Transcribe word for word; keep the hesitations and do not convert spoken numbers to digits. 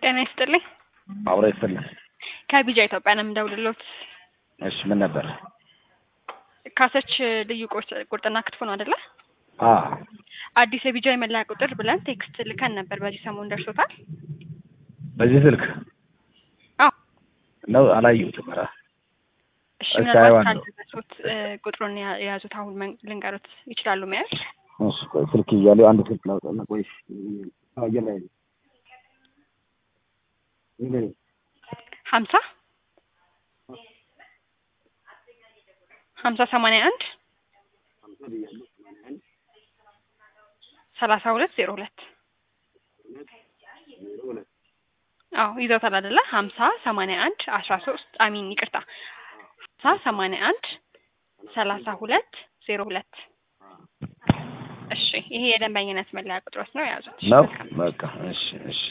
ጤና ይስጥልኝ። አብሮ ይፈልግ ከቢጃ ኢትዮጵያ ነው የምደውልልዎት። እሺ ምን ነበር? ካሰች ልዩ ቁርጥ ቁርጥና ክትፎ ነው አይደለ? አ አዲስ የቢጃ የመለያ ቁጥር ብለን ቴክስት ልከን ነበር። በዚህ ሰሞን ደርሶታል? በዚህ ስልክ አዎ ነው አላየሁትም። ኧረ እሺ እሺ፣ ምናልባት አይዋን ነው። ካልደረሱት ቁጥሩን ያ- የያዙት አሁን መን- ልንገሩት ይችላሉ መያዝ? እሺ ቆይ ስልክ እያለሁ አንድ ስልክ ላውጣና ቆይ እሺ አየር ላይ ነው። እንግዲህ ሀምሳ ሀምሳ ሰማንያ አንድ ሰላሳ ሁለት ዜሮ ሁለት አዎ ይዘውታል አይደለ? ሀምሳ ሰማንያ አንድ አስራ ሶስት አሚን ይቅርታ ሀምሳ ሰማንያ አንድ ሰላሳ ሁለት ዜሮ ሁለት እሺ ይሄ የደንበኝነት መለያ ቁጥሮች ነው የያዙት። ነው በቃ እሺ እሺ